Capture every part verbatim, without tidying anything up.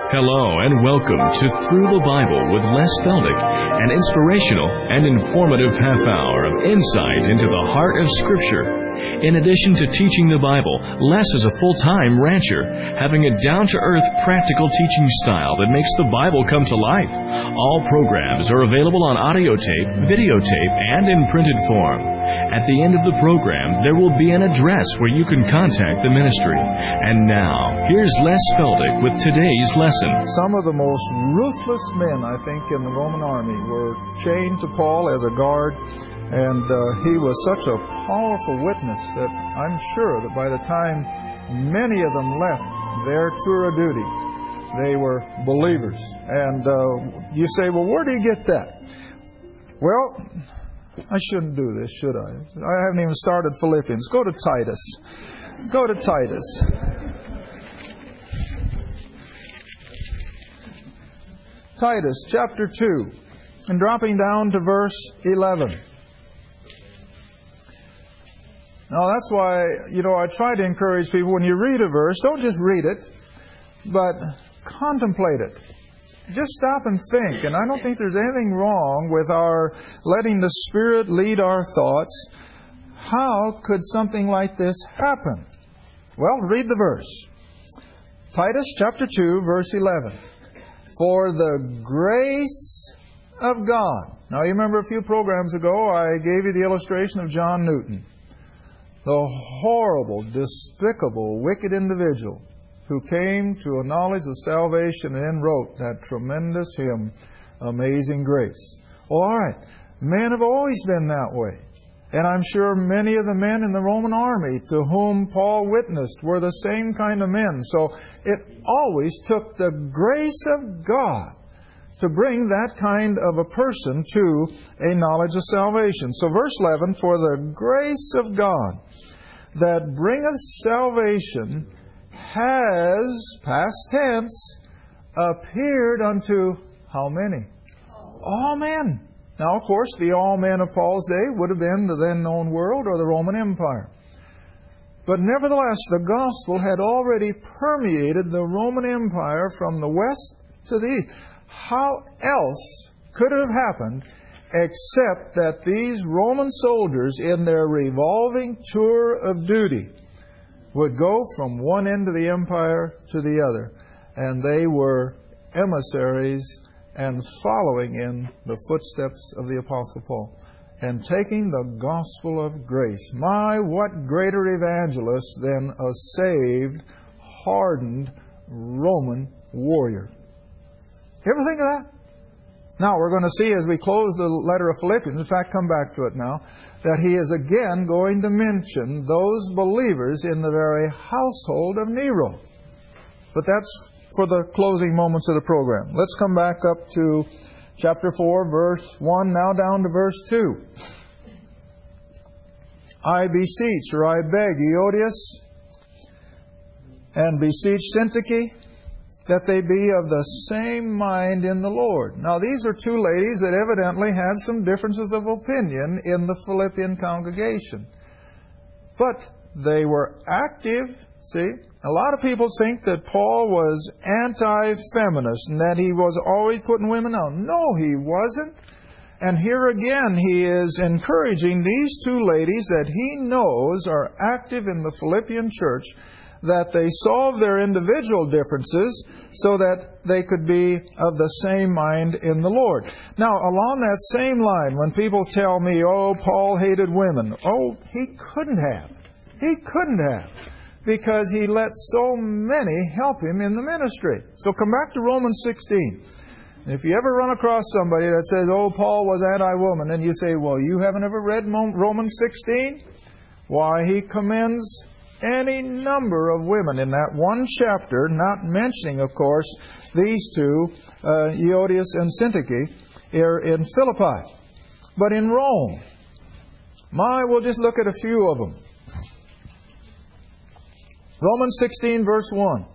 Hello and welcome to Through the Bible with Les Feldick, an inspirational and informative half hour of insight into the heart of Scripture. In addition to teaching the Bible, Les is a full-time rancher, having a down-to-earth practical teaching style that makes the Bible come to life. All programs are available on audio tape, videotape, and in printed form. At the end of the program, there will be an address where you can contact the ministry. And now, here's Les Feldick with today's lesson. Some of the most ruthless men, I think, in the Roman army were chained to Paul as a guard. And uh, he was such a powerful witness that I'm sure that by the time many of them left their tour of duty, they were believers. And uh, you say, well, where do you get that? Well, I shouldn't do this, should I? I haven't even started Philippians. Go to Titus. Go to Titus. Titus chapter two, and dropping down to verse eleven. Now, that's why, you know, I try to encourage people, when you read a verse, don't just read it, but contemplate it. Just stop and think. And I don't think there's anything wrong with our letting the Spirit lead our thoughts. How could something like this happen? Well, read the verse. Titus chapter two, verse eleven. For the grace of God. Now, you remember a few programs ago, I gave you the illustration of John Newton. The horrible, despicable, wicked individual who came to a knowledge of salvation and then wrote that tremendous hymn, Amazing Grace. Well, all right, men have always been that way. And I'm sure many of the men in the Roman army to whom Paul witnessed were the same kind of men. So it always took the grace of God to bring that kind of a person to a knowledge of salvation. So verse eleven, for the grace of God that bringeth salvation has, past tense, appeared unto how many? All men. Now, of course, the all men of Paul's day would have been the then known world or the Roman Empire. But nevertheless, the gospel had already permeated the Roman Empire from the west to the east. How else could it have happened except that these Roman soldiers in their revolving tour of duty would go from one end of the empire to the other, and they were emissaries and following in the footsteps of the Apostle Paul and taking the gospel of grace. My, what greater evangelist than a saved, hardened Roman warrior? You ever think of that? Now, we're going to see as we close the letter of Philippians, in fact, come back to it now, that he is again going to mention those believers in the very household of Nero. But that's for the closing moments of the program. Let's come back up to chapter four, verse one, now down to verse two. I beseech, or I beg, Euodias, and beseech Syntyche, that they be of the same mind in the Lord. Now, these are two ladies that evidently had some differences of opinion in the Philippian congregation. But they were active. See, a lot of people think that Paul was anti-feminist and that he was always putting women down. No, he wasn't. And here again, he is encouraging these two ladies that he knows are active in the Philippian church, that they solve their individual differences so that they could be of the same mind in the Lord. Now, along that same line, when people tell me, oh, Paul hated women, oh, he couldn't have. He couldn't have, because he let so many help him in the ministry. So come back to Romans sixteen. If you ever run across somebody that says, oh, Paul was anti-woman, and you say, well, you haven't ever read Romans sixteen? Why, he commends any number of women in that one chapter, not mentioning, of course, these two, uh, Euodias and Syntyche, here in Philippi. But in Rome, my, we'll just look at a few of them. Romans sixteen, verse one.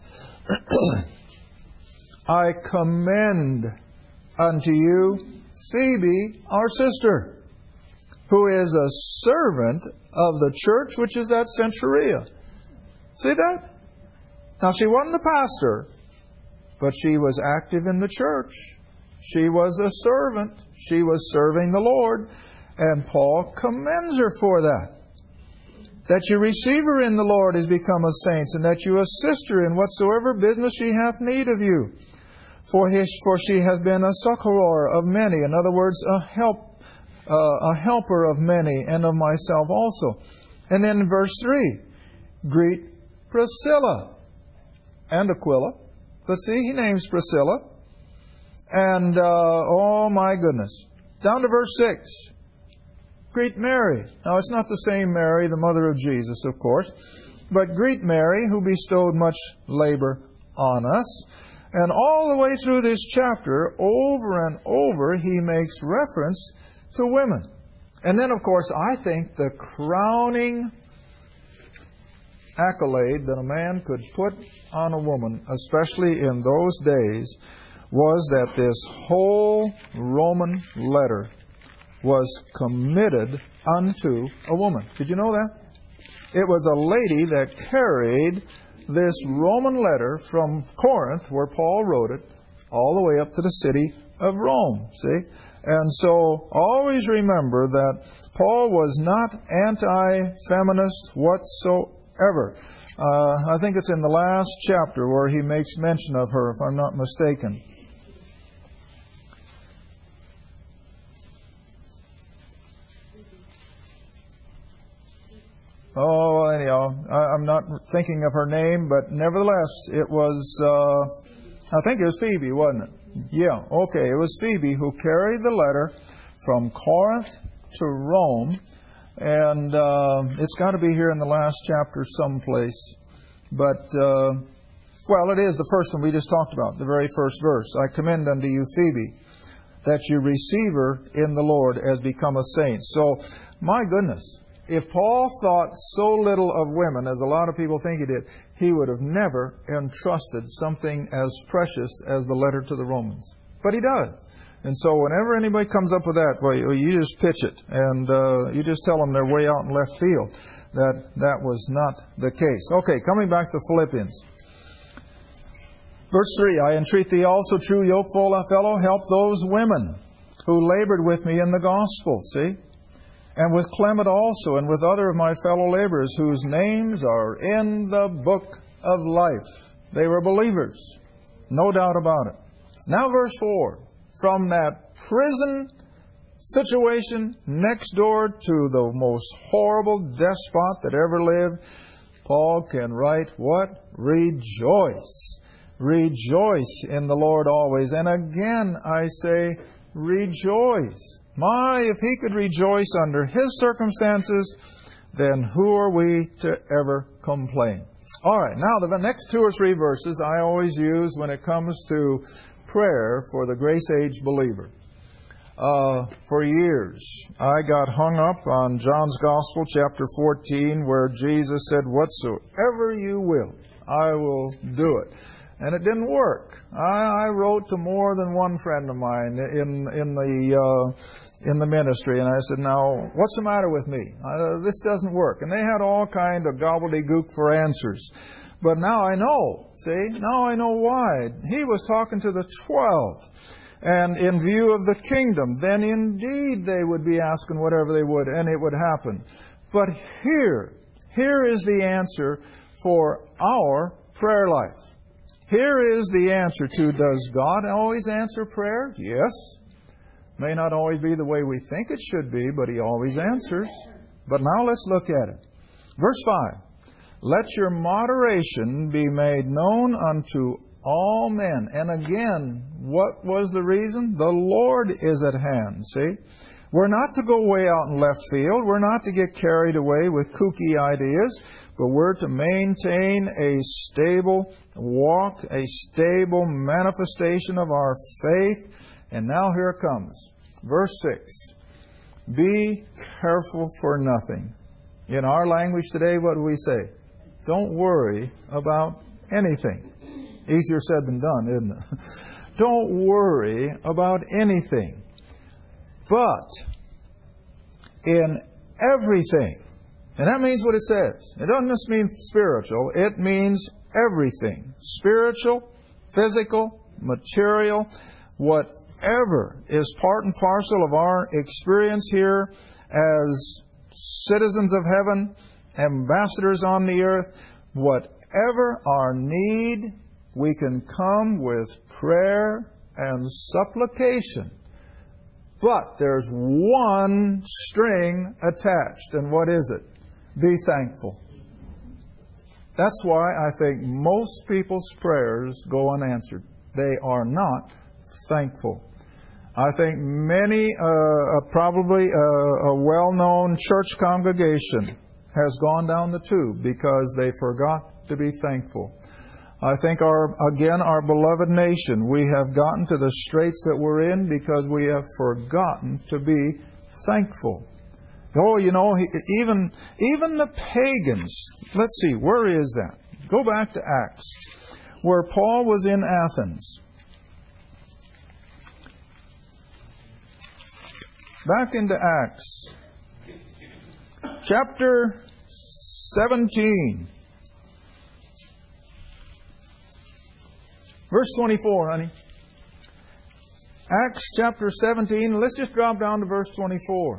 I commend unto you Phoebe, our sister, who is a servant of the church which is at Cenchrea. See that? Now, she wasn't the pastor, but she was active in the church. She was a servant. She was serving the Lord. And Paul commends her for that. That you receive her in the Lord is become a saint, and that you assist her in whatsoever business she hath need of you. For, his, for she hath been a succorer of many. In other words, a help, uh, a helper of many, and of myself also. And then in verse three, greet Priscilla and Aquila. But see, he names Priscilla. And, uh, oh my goodness. Down to verse six. Greet Mary. Now, it's not the same Mary, the mother of Jesus, of course. But greet Mary, who bestowed much labor on us. And all the way through this chapter, over and over, he makes reference to women. And then, of course, I think the crowning accolade that a man could put on a woman, especially in those days, was that this whole Roman letter was committed unto a woman. Did you know that? It was a lady that carried this Roman letter from Corinth, where Paul wrote it, all the way up to the city of Rome. See? And so always remember that Paul was not anti-feminist whatsoever. Uh, I think it's in the last chapter where he makes mention of her, if I'm not mistaken. Oh, anyhow, I, I'm not thinking of her name, but nevertheless, it was, uh, I think it was Phoebe, wasn't it? Yeah, okay, it was Phoebe who carried the letter from Corinth to Rome, and uh, it's got to be here in the last chapter someplace. But, uh, well, it is the first one we just talked about, the very first verse. I commend unto you Phoebe, that you receive her in the Lord as become a saint. So, my goodness. If Paul thought so little of women, as a lot of people think he did, he would have never entrusted something as precious as the letter to the Romans. But he does. And so whenever anybody comes up with that, well, you just pitch it. And uh, you just tell them they're way out in left field. That that was not the case. Okay, coming back to Philippians. Verse three, I entreat thee also, true yokeful fellow, help those women who labored with me in the gospel. See? And with Clement also, and with other of my fellow laborers, whose names are in the book of life. They were believers. No doubt about it. Now verse four. From that prison situation next door to the most horrible despot that ever lived, Paul can write what? Rejoice. Rejoice in the Lord always. And again I say, rejoice. My, if he could rejoice under his circumstances, then who are we to ever complain? All right, now the next two or three verses I always use when it comes to prayer for the grace age believer. Uh, for years, I got hung up on John's Gospel, chapter fourteen, where Jesus said, whatsoever you will, I will do it. And it didn't work. I, I wrote to more than one friend of mine in in the uh, in the ministry, and I said, "Now, what's the matter with me? Uh, this doesn't work." And they had all kind of gobbledygook for answers. But now I know. See, now I know why. He was talking to the twelve, and in view of the kingdom, then indeed they would be asking whatever they would, and it would happen. But here, here is the answer for our prayer life. Here is the answer to, does God always answer prayer? Yes. May not always be the way we think it should be, but He always answers. But now let's look at it. Verse five. Let your moderation be made known unto all men. And again, what was the reason? The Lord is at hand, see? We're not to go way out in left field. We're not to get carried away with kooky ideas. But we're to maintain a stable walk, a stable manifestation of our faith. And now here it comes. Verse six. Be careful for nothing. In our language today, what do we say? Don't worry about anything. Easier said than done, isn't it? Don't worry about anything. But in everything. And that means what it says. It doesn't just mean spiritual. It means everything. Spiritual, physical, material, whatever is part and parcel of our experience here as citizens of heaven, ambassadors on the earth, whatever our need, we can come with prayer and supplication. But there's one string attached, and what is it? Be thankful. That's why I think most people's prayers go unanswered. They are not thankful. I think many, uh, probably a, a well-known church congregation has gone down the tube because they forgot to be thankful. I think, our again, our beloved nation, we have gotten to the straits that we're in because we have forgotten to be thankful. Oh, you know, even even the pagans. Let's see, where is that? Go back to Acts, where Paul was in Athens. Back into Acts, chapter seventeen. Verse twenty-four, honey. Acts chapter seventeen. Let's just drop down to verse twenty-four.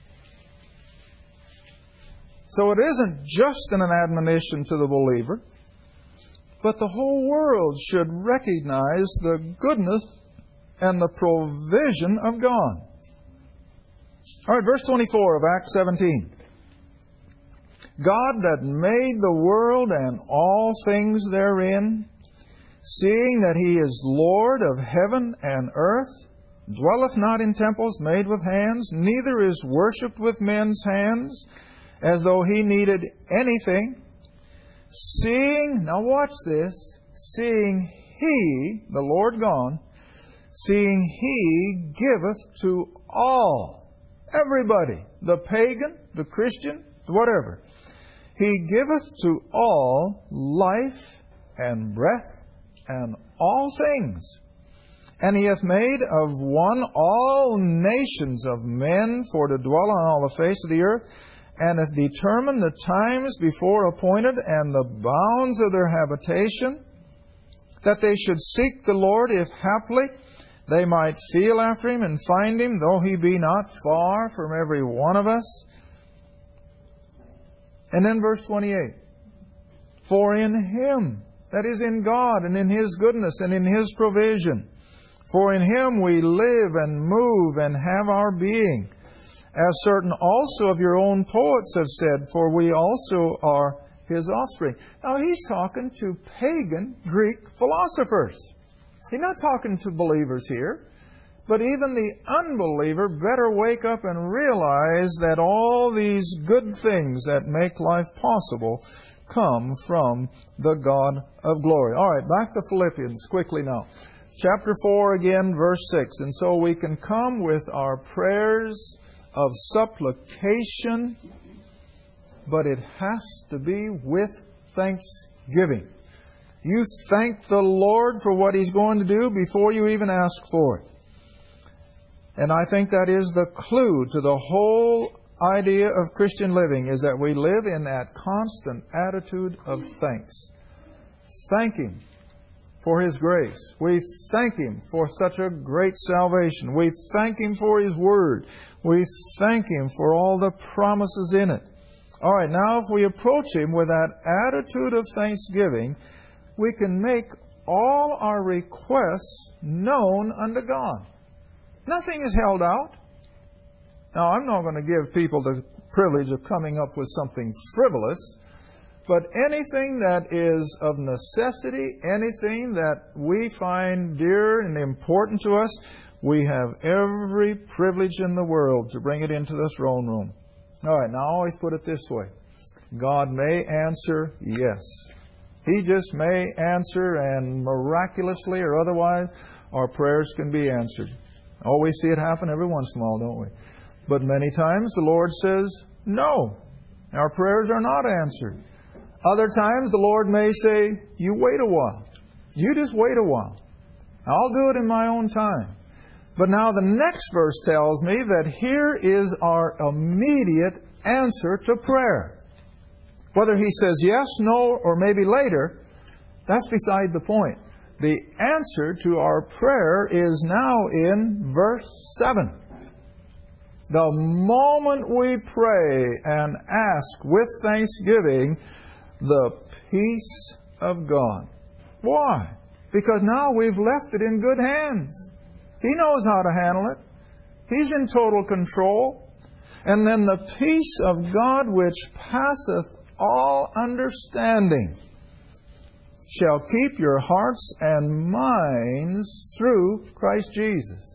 So it isn't just an admonition to the believer, but the whole world should recognize the goodness and the provision of God. All right, verse twenty-four of Acts seventeen. God that made the world and all things therein, seeing that He is Lord of heaven and earth, dwelleth not in temples made with hands, neither is worshipped with men's hands, as though He needed anything. Seeing, now watch this, seeing He, the Lord God, seeing He giveth to all, everybody, the pagan, the Christian, whatever. He giveth to all life and breath and all things. And He hath made of one all nations of men for to dwell on all the face of the earth, and hath determined the times before appointed and the bounds of their habitation, that they should seek the Lord, if haply they might feel after Him and find Him, though He be not far from every one of us. And then verse twenty-eight. For in Him, that is in God and in His goodness and in His provision, for in Him we live and move and have our being, as certain also of your own poets have said, for we also are His offspring. Now he's talking to pagan Greek philosophers. He's not talking to believers here. But even the unbeliever better wake up and realize that all these good things that make life possible come from the God of glory. All right, back to Philippians quickly now. Chapter four again, verse six. And so we can come with our prayers of supplication, but it has to be with thanksgiving. You thank the Lord for what He's going to do before you even ask for it. And I think that is the clue to the whole idea of Christian living, is that we live in that constant attitude of thanks. Thank Him for His grace. We thank Him for such a great salvation. We thank Him for His Word. We thank Him for all the promises in it. All right, now if we approach Him with that attitude of thanksgiving, we can make all our requests known unto God. Nothing is held out. Now, I'm not going to give people the privilege of coming up with something frivolous, but anything that is of necessity, anything that we find dear and important to us, we have every privilege in the world to bring it into the throne room. All right, now I always put it this way. God may answer, yes. He just may answer, and miraculously or otherwise, our prayers can be answered. Oh, we see it happen every once in a while, don't we? But many times the Lord says, no, our prayers are not answered. Other times the Lord may say, you wait a while. You just wait a while. I'll do it in my own time. But now the next verse tells me that here is our immediate answer to prayer. Whether He says yes, no, or maybe later, that's beside the point. the answer to our prayer is now in verse seven. The moment we pray and ask with thanksgiving, the peace of God. Why? Because now we've left it in good hands. He knows how to handle it. He's in total control. And then the peace of God which passeth all understanding shall keep your hearts and minds through Christ Jesus.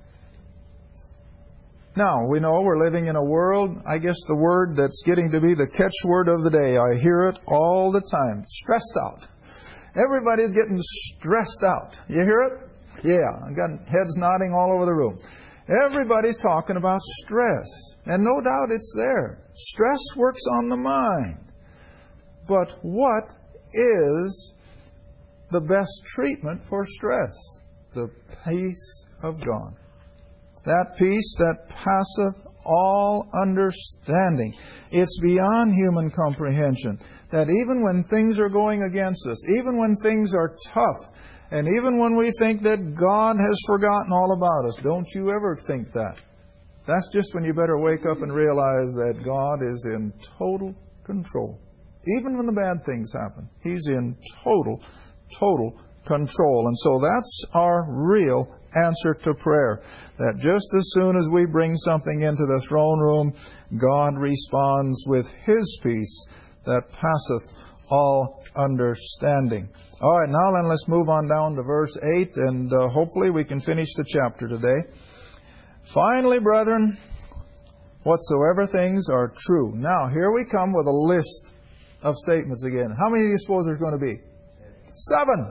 Now, we know we're living in a world, I guess the word that's getting to be the catchword of the day. I hear it all the time. Stressed out. Everybody's getting stressed out. You hear it? Yeah, I've got heads nodding all over the room. Everybody's talking about stress. And no doubt it's there. Stress works on the mind. But what is the best treatment for stress? The peace of God. That peace that passeth all understanding. It's beyond human comprehension. That even when things are going against us, even when things are tough, and even when we think that God has forgotten all about us, don't you ever think that. That's just when you better wake up and realize that God is in total control. Even when the bad things happen, He's in total, total control. And so that's our real answer to prayer. That just as soon as we bring something into the throne room, God responds with His peace that passeth all understanding. All right, now then let's move on down to verse eight, and uh, hopefully we can finish the chapter today. Finally, brethren, whatsoever things are true. Now, here we come with a list of statements again. How many do you suppose there's going to be? Seven.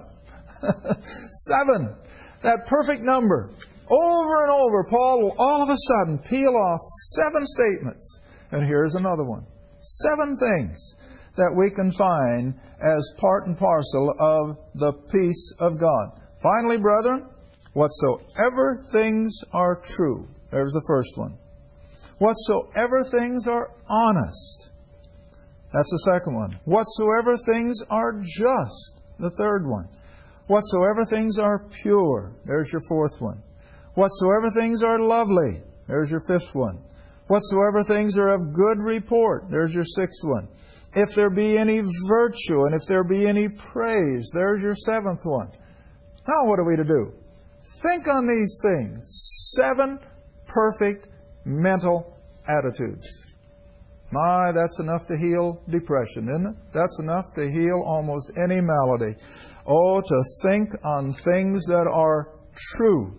Seven. That perfect number. Over and over, Paul will all of a sudden peel off seven statements. And here's another one. Seven things that we can find as part and parcel of the peace of God. Finally, brethren, whatsoever things are true. There's the first one. Whatsoever things are honest. That's the second one. Whatsoever things are just. The third one. Whatsoever things are pure. There's your fourth one. Whatsoever things are lovely. There's your fifth one. Whatsoever things are of good report. There's your sixth one. If there be any virtue and if there be any praise. There's your seventh one. Now what are we to do? Think on these things. Seven perfect mental attitudes. My, that's enough to heal depression, isn't it? That's enough to heal almost any malady. Oh, to think on things that are true.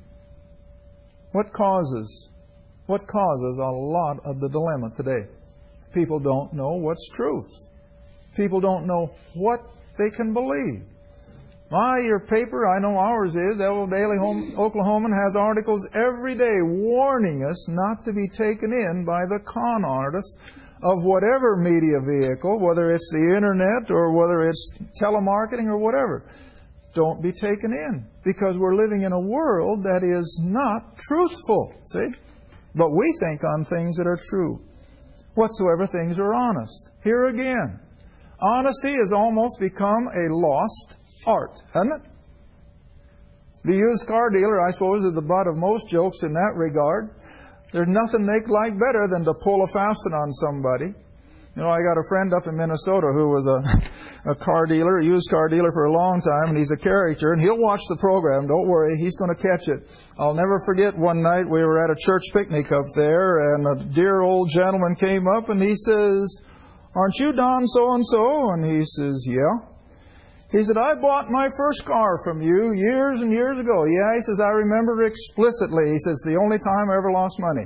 What causes, what causes a lot of the dilemma today? People don't know what's truth. People don't know what they can believe. My, your paper, I know ours is, the old Daily Oklahoman has articles every day warning us not to be taken in by the con artists of whatever media vehicle, whether it's the internet or whether it's telemarketing or whatever. Don't be taken in, because we're living in a world that is not truthful, see? But we think on things that are true. Whatsoever things are honest. Here again, honesty has almost become a lost art, hasn't it? The used car dealer, I suppose, is the butt of most jokes in that regard. There's nothing they like better than to pull a fast one on somebody. You know, I got a friend up in Minnesota who was a, a car dealer, a used car dealer for a long time, and he's a character, and he'll watch the program. Don't worry, he's going to catch it. I'll never forget one night we were at a church picnic up there, and a dear old gentleman came up, and he says, "Aren't you Don so-and-so?" And he says, "Yeah." He said, "I bought my first car from you years and years ago." "Yeah," he says, "I remember explicitly." He says, "The only time I ever lost money."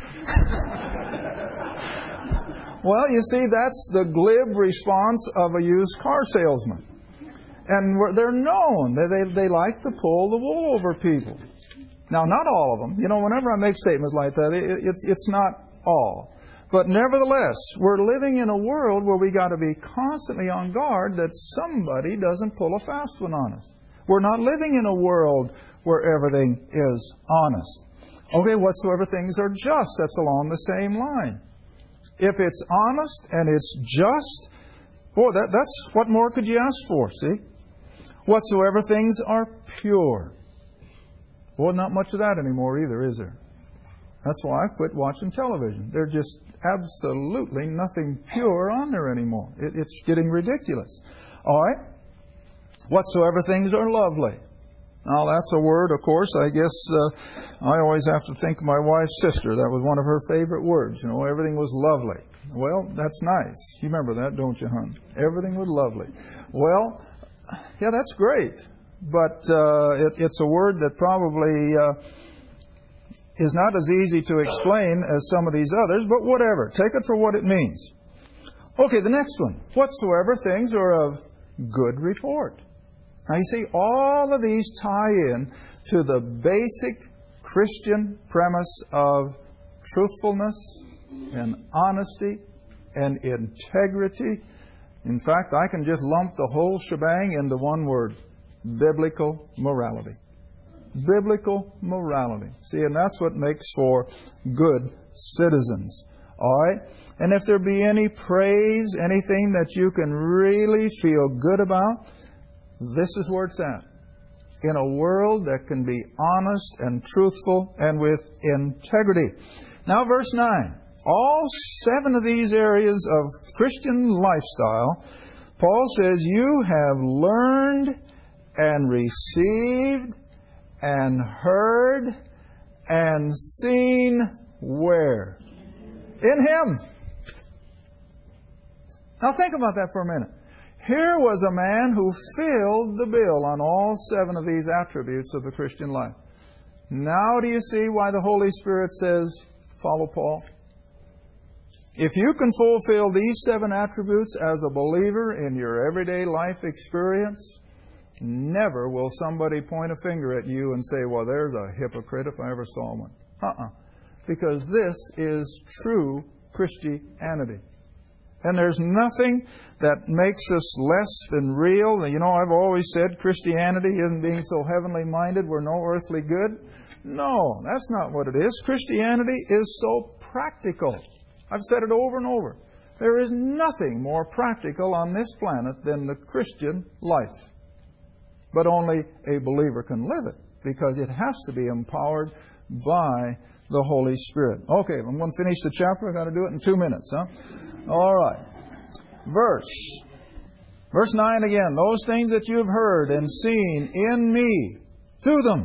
Well, you see, that's the glib response of a used car salesman. And they're known. They, they, they like to pull the wool over people. Now, not all of them. You know, whenever I make statements like that, it, it's, it's not all. But nevertheless, we're living in a world where we got to be constantly on guard that somebody doesn't pull a fast one on us. We're not living in a world where everything is honest. Okay, whatsoever things are just, that's along the same line. If it's honest and it's just, boy, that, that's what more could you ask for, see? Whatsoever things are pure. Well, not much of that anymore either, is there? That's why I quit watching television. There's just absolutely nothing pure on there anymore. It, it's getting ridiculous. All right? Whatsoever things are lovely. Now, that's a word, of course, I guess uh, I always have to think of my wife's sister. That was one of her favorite words. You know, everything was lovely. Well, that's nice. You remember that, don't you, hon? Everything was lovely. Well, yeah, that's great. But uh, it, it's a word that probably uh, is not as easy to explain as some of these others, but whatever. Take it for what it means. Okay, the next one. Whatsoever things are of good report. Now, you see, all of these tie in to the basic Christian premise of truthfulness and honesty and integrity. In fact, I can just lump the whole shebang into one word: biblical morality. Biblical morality. See, and that's what makes for good citizens. All right? And if there be any praise, anything that you can really feel good about, this is where it's at. In a world that can be honest and truthful and with integrity. Now, verse nine. All seven of these areas of Christian lifestyle, Paul says, you have learned and received and heard and seen where? In Him. Now think about that for a minute. Here was a man who filled the bill on all seven of these attributes of the Christian life. Now do you see why the Holy Spirit says, follow Paul? If you can fulfill these seven attributes as a believer in your everyday life experience, never will somebody point a finger at you and say, well, there's a hypocrite if I ever saw one. Uh-uh. Because this is true Christianity. And there's nothing that makes us less than real. You know, I've always said Christianity isn't being so heavenly minded, we're no earthly good. No, that's not what it is. Christianity is so practical. I've said it over and over. There is nothing more practical on this planet than the Christian life. But only a believer can live it, because it has to be empowered by the Holy Spirit. Okay, I'm going to finish the chapter. I've got to do it in two minutes, huh? All right. Verse. Verse nine again. Those things that you have heard and seen in me, do them,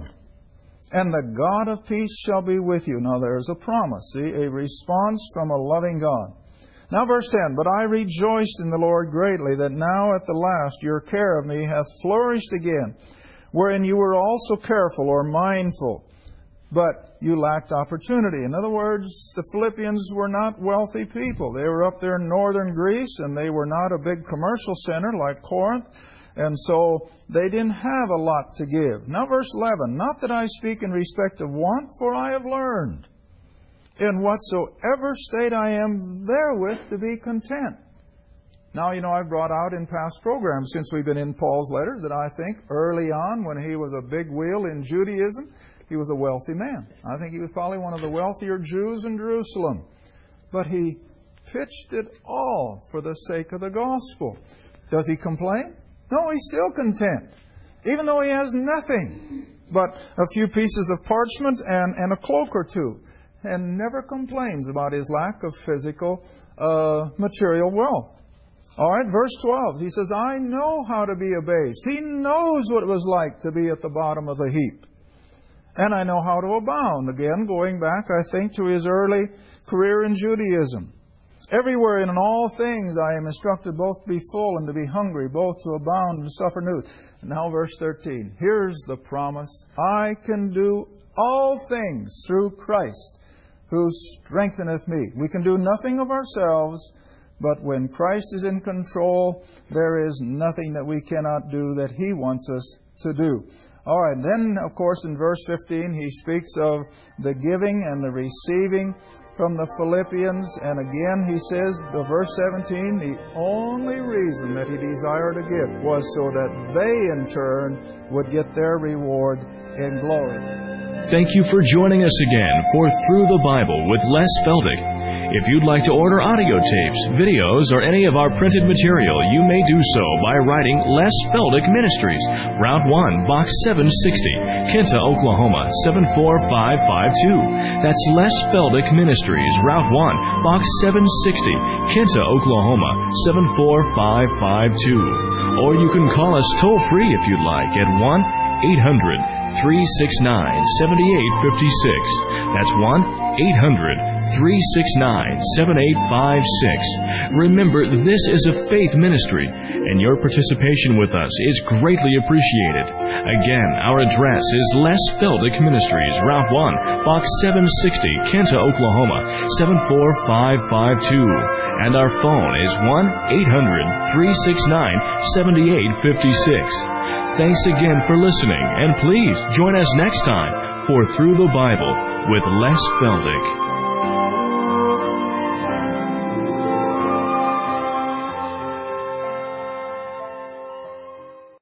and the God of peace shall be with you. Now there's a promise, see, a response from a loving God. Now verse ten, but I rejoiced in the Lord greatly that now at the last your care of me hath flourished again, wherein you were also careful or mindful, but you lacked opportunity. In other words, the Philippians were not wealthy people. They were up there in northern Greece, and they were not a big commercial center like Corinth, and so they didn't have a lot to give. Now verse eleven, not that I speak in respect of want, for I have learned in whatsoever state I am therewith to be content. Now, you know, I've brought out in past programs since we've been in Paul's letter that I think early on when he was a big wheel in Judaism, he was a wealthy man. I think he was probably one of the wealthier Jews in Jerusalem. But he pitched it all for the sake of the gospel. Does he complain? No, he's still content, even though he has nothing but a few pieces of parchment and, and a cloak or two, and never complains about his lack of physical, uh, material wealth. All right, verse twelve, he says, I know how to be abased. He knows what it was like to be at the bottom of the heap. And I know how to abound. Again, going back, I think, to his early career in Judaism. Everywhere and in all things I am instructed both to be full and to be hungry, both to abound and to suffer need. And now verse thirteen. Here's the promise. I can do all things through Christ, who strengtheneth me. We can do nothing of ourselves, but when Christ is in control, there is nothing that we cannot do that He wants us to do. All right, then, of course, in verse fifteen, he speaks of the giving and the receiving from the Philippians. And again, he says, the verse seventeen, the only reason that he desired to give was so that they, in turn, would get their reward in glory. Thank you for joining us again for Through the Bible with Les Feldick. If you'd like to order audio tapes, videos, or any of our printed material, you may do so by writing Les Feldick Ministries, Route one, Box seven sixty, Kinta, Oklahoma, seven four five five two. That's Les Feldick Ministries, Route one, Box seven sixty, Kinta, Oklahoma, seven four five five two. Or you can call us toll-free if you'd like at one eight hundred, three six nine, seven eight five six. That's one eight hundred, three six nine, seven eight five six. Remember, this is a faith ministry, and your participation with us is greatly appreciated. Again, our address is Les Feldick Ministries, Route one, Box seven sixty, Kinta, Oklahoma, seven four five five two. And our phone is one eight hundred, three six nine, seven eight five six. Thanks again for listening, and please join us next time for Through the Bible with Les Feldick.